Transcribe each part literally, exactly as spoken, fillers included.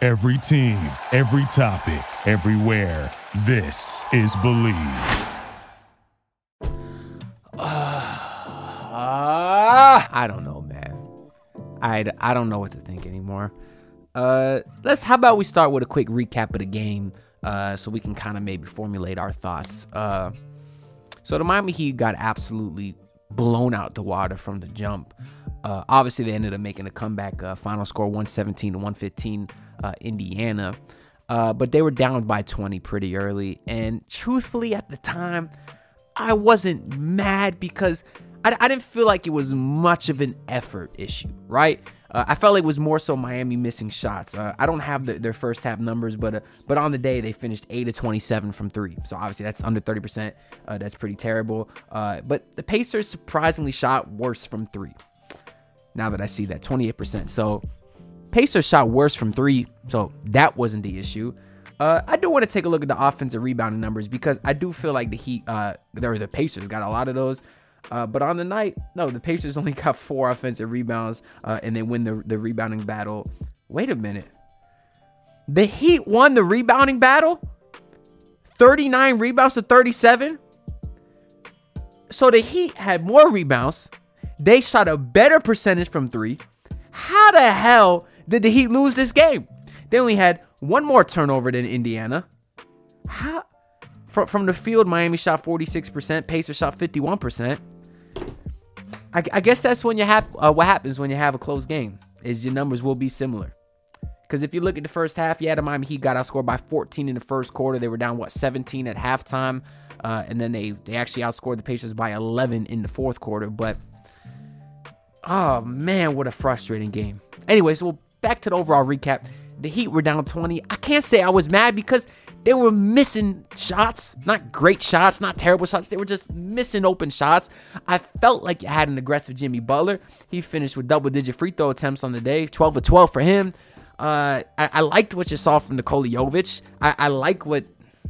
Every team, every topic, everywhere. This is Believe. Uh, I don't know, man. I, I don't know what to think anymore. Uh, let's. How about we start with a quick recap of the game, uh, so we can kind of maybe formulate our thoughts. Uh, so the Miami Heat got absolutely blown out the water from the jump. Uh, obviously, they ended up making a comeback. Uh, final score one seventeen to one fifteen, uh, Indiana. Uh, but they were down by twenty pretty early. And truthfully, at the time, I wasn't mad because I, I didn't feel like it was much of an effort issue, right? Uh, I felt like it was more so Miami missing shots. Uh, I don't have the, their first half numbers, but uh, but on the day, they finished eight of twenty-seven from three. So obviously, that's under thirty percent. Uh, that's pretty terrible. Uh, but the Pacers surprisingly shot worse from three. Now that I see that, twenty-eight percent. So Pacers shot worse from three, so that wasn't the issue. Uh, I do want to take a look at the offensive rebounding numbers because I do feel like the Heat, uh, or the Pacers got a lot of those. Uh, but on the night, no, the Pacers only got four offensive rebounds, uh, and they win the, the rebounding battle. Wait a minute. The Heat won the rebounding battle? thirty-nine rebounds to thirty-seven? So the Heat had more rebounds. They shot a better percentage from three. How the hell did the Heat lose this game? They only had one more turnover than Indiana. How? From, from the field, Miami shot forty-six percent. Pacers shot fifty-one percent. I, I guess that's when you have uh, what happens when you have a close game is your numbers will be similar. Because if you look at the first half, yeah, the Miami Heat got outscored by fourteen in the first quarter. They were down, what, seventeen at halftime. Uh, and then they, they actually outscored the Pacers by eleven in the fourth quarter. But oh, man, what a frustrating game. Anyways, well, back to the overall recap. The Heat were down twenty. I can't say I was mad because they were missing shots. Not great shots, not terrible shots. They were just missing open shots. I felt like you had an aggressive Jimmy Butler. He finished with double-digit free throw attempts on the day, twelve of twelve for him. Uh, I, I liked what you saw from Nikola Jovic. I, I like what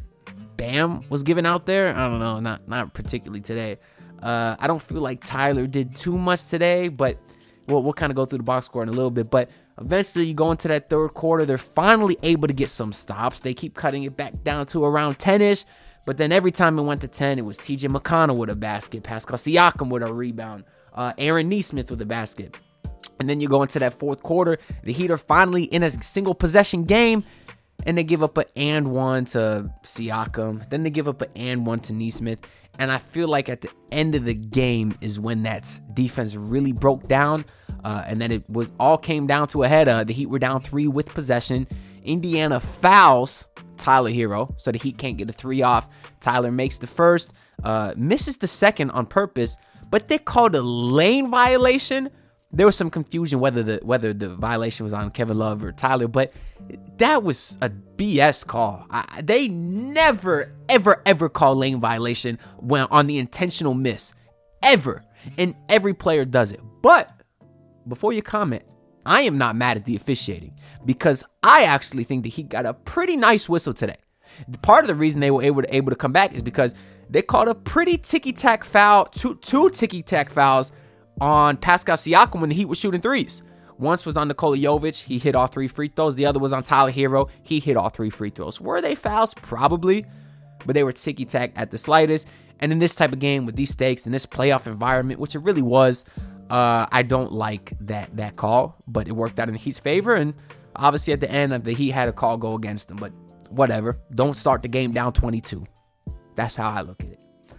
Bam was giving out there. I don't know, not, not particularly today. Uh, I don't feel like Tyler did too much today, but we'll, we'll kind of go through the box score in a little bit. But eventually, you go into that third quarter, they're finally able to get some stops. They keep cutting it back down to around ten-ish, but then every time it went to ten, it was T J McConnell with a basket, Pascal Siakam with a rebound, uh, Aaron Nesmith with a basket. And then you go into that fourth quarter, the Heat are finally in a single possession game, and they give up an and one to Siakam. Then they give up an and one to Nesmith. And I feel like at the end of the game is when that defense really broke down. Uh, and then it was all came down to a head. Uh, the Heat were down three with possession. Indiana fouls Tyler Hero, so the Heat can't get a three off. Tyler makes the first, uh, misses the second on purpose, but they called a lane violation. There was some confusion whether the whether the violation was on Kevin Love or Tyler, but that was a B S call. I, they never, ever, ever call lane violation when on the intentional miss, ever, and every player does it. But before you comment, I am not mad at the officiating because I actually think that he got a pretty nice whistle today. Part of the reason they were able to able to come back is because they called a pretty ticky-tack foul, two two ticky-tack fouls on Pascal Siakam when the Heat was shooting threes. Once was on Nikola Jovic. He hit all three free throws. The other was on Tyler Hero. He hit all three free throws. Were they fouls? Probably. But they were ticky-tack at the slightest. And in this type of game with these stakes in this playoff environment, which it really was, uh, I don't like that that call. But it worked out in the Heat's favor. And obviously at the end, the Heat had a call go against them. But whatever. Don't start the game down twenty-two. That's how I look at it.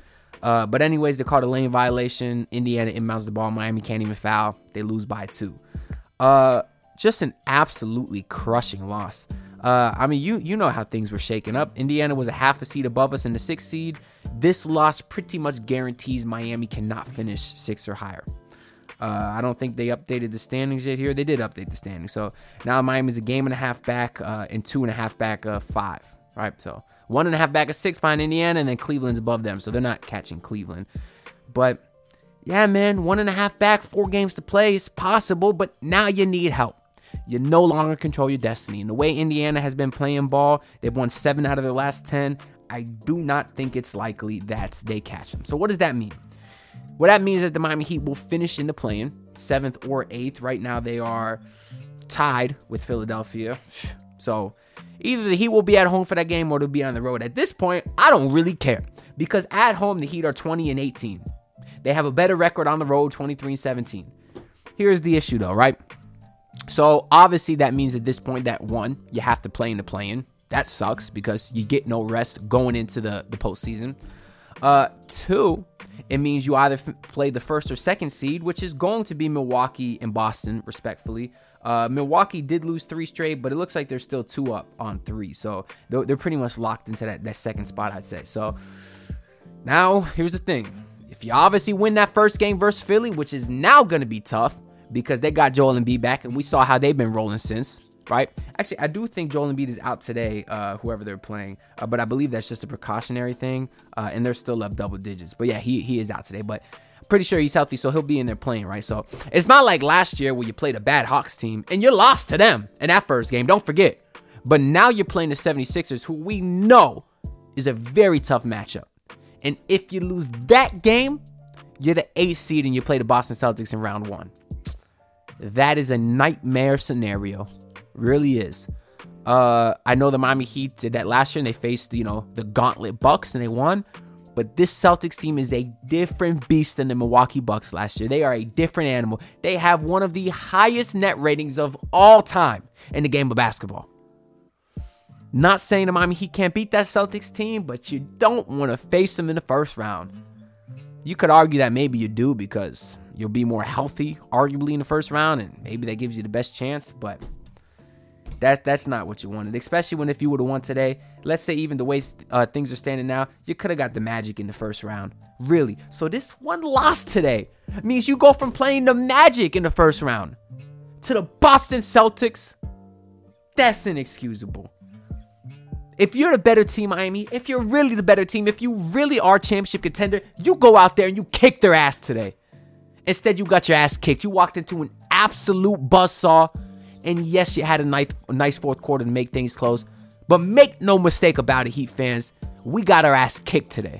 Uh, but anyways, they called a lane violation. Indiana inbounds the ball. Miami can't even foul. They lose by two. Uh, just an absolutely crushing loss. Uh, I mean, you you know how things were shaking up. Indiana was a half a seed above us in the sixth seed. This loss pretty much guarantees Miami cannot finish six or higher. Uh, I don't think they updated the standings yet here. They did update the standings. So now Miami's a game and a half back uh, and two and a half back of five. Right, so one and a half back of six behind Indiana, and then Cleveland's above them, so they're not catching Cleveland. But yeah, man, one and a half back, four games to play is possible, but now you need help. You no longer control your destiny. And the way Indiana has been playing ball, they've won seven out of their last ten. I do not think it's likely that they catch them. So what does that mean? What that means is that the Miami Heat will finish in the play-in, seventh or eighth. Right now they are tied with Philadelphia. So either the Heat will be at home for that game or they'll be on the road. At this point, I don't really care because at home, the Heat are twenty and eighteen. They have a better record on the road, twenty-three and seventeen. Here's the issue though, right? So obviously that means at this point that one, you have to play in the play-in. That sucks because you get no rest going into the, the postseason. Uh, two, it means you either f- play the first or second seed, which is going to be Milwaukee and Boston, respectfully. Uh, Milwaukee did lose three straight, but it looks like they're still two up on three. So they're, they're pretty much locked into that, that second spot, I'd say. So now here's the thing. If you obviously win that first game versus Philly, which is now going to be tough because they got Joel Embiid back, and we saw how they've been rolling since. Right? Actually, I do think Joel Embiid is out today, uh, whoever they're playing. Uh, but I believe that's just a precautionary thing. Uh, and they're still up double digits. But yeah, he he is out today. But I'm pretty sure he's healthy, so he'll be in there playing, right? So it's not like last year where you played a bad Hawks team and you lost to them in that first game. Don't forget. But now you're playing the seventy-sixers, who we know is a very tough matchup. And if you lose that game, you're the eighth seed and you play the Boston Celtics in round one. That is a nightmare scenario. Really is. Uh, I know the Miami Heat did that last year and they faced, you know, the Gauntlet Bucks and they won. But this Celtics team is a different beast than the Milwaukee Bucks last year. They are a different animal. They have one of the highest net ratings of all time in the game of basketball. Not saying the Miami Heat can't beat that Celtics team, but you don't want to face them in the first round. You could argue that maybe you do because you'll be more healthy, arguably, in the first round, and maybe that gives you the best chance, but That's that's not what you wanted, especially when if you would have won today, let's say even the way uh, things are standing now, you could have got the Magic in the first round. Really. So this one loss today means you go from playing the Magic in the first round to the Boston Celtics. That's inexcusable. If you're the better team, Miami, if you're really the better team, if you really are championship contender, you go out there and you kick their ass today. Instead, you got your ass kicked. You walked into an absolute buzzsaw. And yes, you had a nice, a nice fourth quarter to make things close. But make no mistake about it, Heat fans. We got our ass kicked today.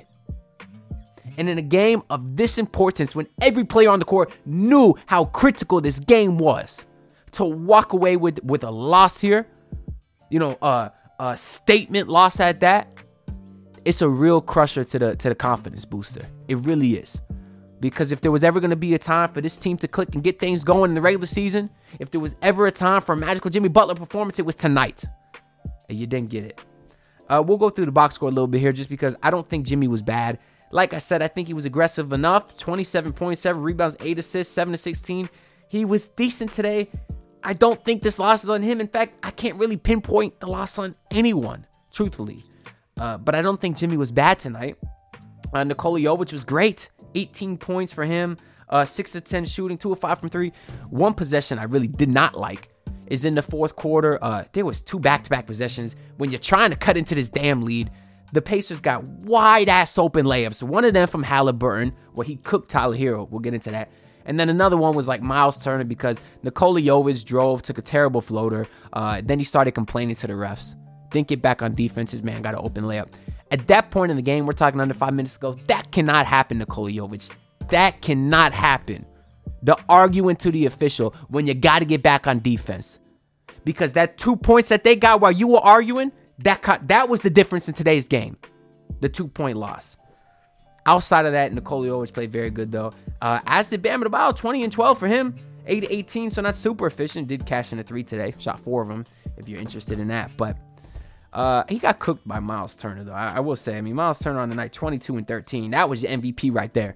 And in a game of this importance, when every player on the court knew how critical this game was, to walk away with, with a loss here, you know, uh, a statement loss at that, it's a real crusher to the to the confidence booster. It really is. Because if there was ever going to be a time for this team to click and get things going in the regular season, if there was ever a time for a magical Jimmy Butler performance, it was tonight. And you didn't get it. Uh, we'll go through the box score a little bit here just because I don't think Jimmy was bad. Like I said, I think he was aggressive enough. twenty-seven point seven rebounds, eight assists, seven to sixteen. He was decent today. I don't think this loss is on him. In fact, I can't really pinpoint the loss on anyone, truthfully. Uh, but I don't think Jimmy was bad tonight. Uh, Nikola Jovic was great. eighteen points for him. Uh, six to ten shooting, two of five from three. One possession I really did not like is in the fourth quarter. Uh, there was two back-to-back possessions. When you're trying to cut into this damn lead, the Pacers got wide-ass open layups. One of them from Halliburton, where he cooked Tyler Hero. We'll get into that. And then another one was like Miles Turner because Nikola Jovic drove, took a terrible floater. Uh, then he started complaining to the refs. Didn't get back on defense. His man got an open layup. At that point in the game, we're talking under five minutes ago, that cannot happen, Nikola Jovic. That cannot happen. The arguing to the official when you got to get back on defense. Because that two points that they got while you were arguing, that co- that was the difference in today's game. The two-point loss. Outside of that, Nikola Jovic played very good, though. Uh, as did Bam Adebayo, twenty and twelve for him. eight to eighteen, so not super efficient. Did cash in a three today. Shot four of them, if you're interested in that. But Uh, he got cooked by Miles Turner, though. I, I will say, I mean, Miles Turner on the night, twenty-two and thirteen. That was your M V P right there.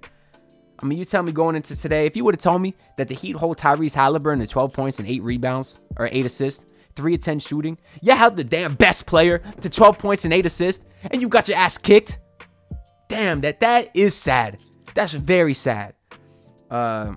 I mean, you tell me going into today, if you would have told me that the Heat hold Tyrese Halliburton to twelve points and eight rebounds, or eight assists, three of ten shooting, you held the damn best player to twelve points and eight assists, and you got your ass kicked. Damn, that that is sad. That's very sad. Uh,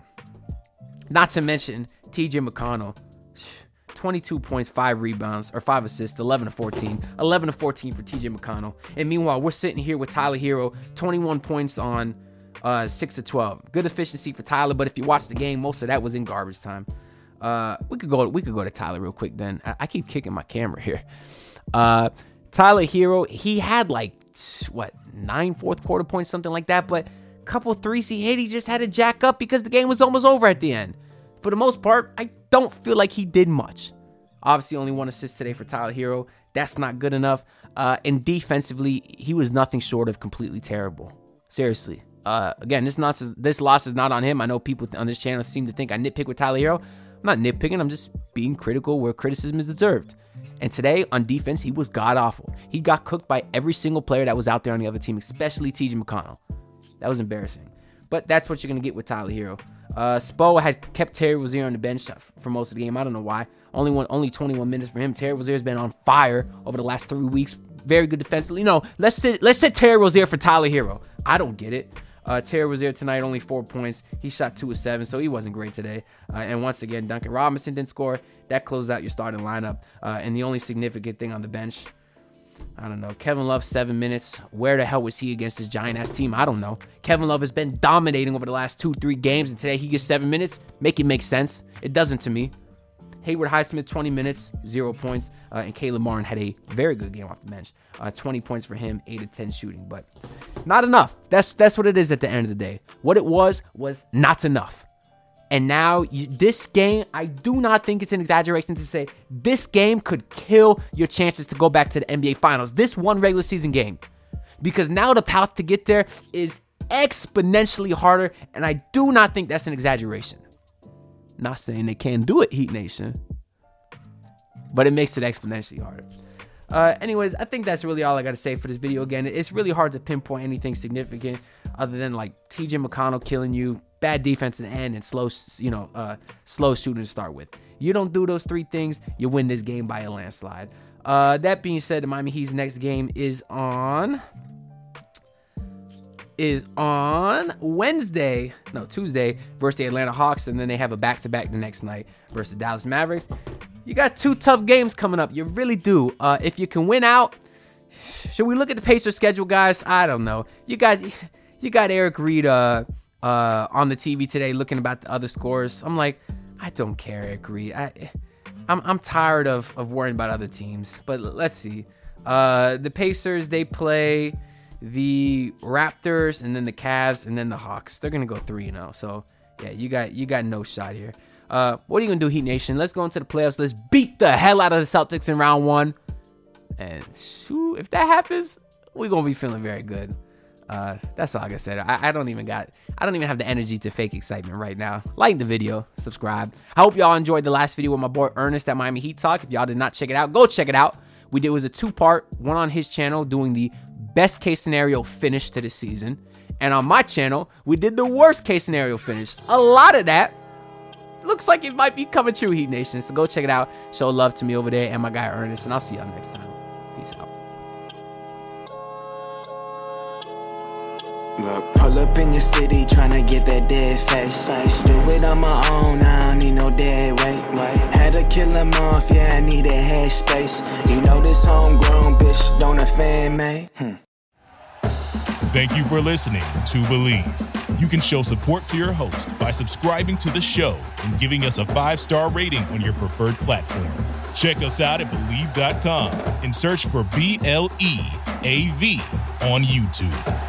not to mention T J McConnell. twenty-two points, five rebounds, or five assists, eleven to fourteen. eleven to fourteen for T J McConnell. And meanwhile, we're sitting here with Tyler Hero, twenty-one points on uh, six to twelve. Good efficiency for Tyler, but if you watch the game, most of that was in garbage time. Uh, we could go we could go to Tyler real quick then. I, I keep kicking my camera here. Uh, Tyler Hero, he had like, what, nine fourth quarter points, something like that, but a couple threes he hit, he just had to jack up because the game was almost over at the end. For the most part, I don't feel like he did much. Obviously, only one assist today for Tyler Hero. That's not good enough. Uh, and defensively, he was nothing short of completely terrible. Seriously. Uh, again, this, not, this loss is not on him. I know people on this channel seem to think I nitpick with Tyler Hero. I'm not nitpicking. I'm just being critical where criticism is deserved. And today, on defense, he was god-awful. He got cooked by every single player that was out there on the other team, especially T J McConnell. That was embarrassing. But that's what you're going to get with Tyler Hero. Uh, Spo had kept Terry Rozier on the bench for most of the game. I don't know why. Only one, only twenty-one minutes for him. Terry Rozier's been on fire over the last three weeks. Very good defensively. No, let's sit, let's sit Terry Rozier for Tyler Hero. I don't get it. Uh, Terry Rozier tonight, only four points. He shot two of seven, so he wasn't great today. Uh, and once again, Duncan Robinson didn't score. That closes out your starting lineup. Uh, and the only significant thing on the bench, I don't know. Kevin Love, seven minutes. Where the hell was he against this giant-ass team? I don't know. Kevin Love has been dominating over the last two, three games, and today he gets seven minutes. Make it make sense. It doesn't to me. Hayward Highsmith, twenty minutes, zero points. Uh, and Caleb Martin had a very good game off the bench. Uh, twenty points for him, eight of ten shooting. But not enough. That's that's what it is at the end of the day. What it was, was not enough. And now, you, this game, I do not think it's an exaggeration to say this game could kill your chances to go back to the N B A Finals. This one regular season game. Because now the path to get there is exponentially harder, and I do not think that's an exaggeration. Not saying they can't do it, Heat Nation, but it makes it exponentially harder. Uh, anyways, I think that's really all I got to say for this video. Again, it's really hard to pinpoint anything significant other than like T J McConnell killing you, bad defense in the end, and slow, you know, uh, slow shooting to start with. You don't do those three things, you win this game by a landslide. Uh, that being said, the Miami Heat's next game is on is on Wednesday, no, Tuesday versus the Atlanta Hawks, and then they have a back-to-back the next night versus the Dallas Mavericks. You got two tough games coming up. You really do. Uh, if you can win out, should we look at the Pacers schedule, guys? I don't know. You got you got Eric Reed uh, uh, on the T V today looking about the other scores. I'm like, I don't care, Eric Reed. I, I'm I'm tired of of worrying about other teams. But let's see. Uh, the Pacers, they play the Raptors, and then the Cavs, and then the Hawks. They're gonna go three and oh. So yeah, you got you got no shot here. Uh, what are you gonna do, Heat Nation? Let's go into the playoffs. Let's beat the hell out of the Celtics in round one. And shoot, if that happens, we're gonna be feeling very good. Uh, that's all I said. I, I don't even got I don't even have the energy to fake excitement right now. Like the video, subscribe. I hope y'all enjoyed the last video with my boy Ernest at Miami Heat Talk. If y'all did not check it out, go check it out. We did it was a two-part, one on his channel doing the best case scenario finish to the season, and on my channel we did the worst case scenario finish. A lot of that looks like it might be coming true, Heat Nation. So go check it out. Show love to me over there and my guy Ernest, and I'll see y'all next time. Peace out. Look, pull up in your city, tryna get that dead face. Do it on my own, I don't need no dead weight. Wait, had to kill him off, yeah, I need a head space. You know this homegrown bitch, don't offend me. Hmm. Thank you for listening to Believe. You can show support to your host by subscribing to the show and giving us a five-star rating on your preferred platform. Check us out at Believe dot com and search for B L E A V on YouTube.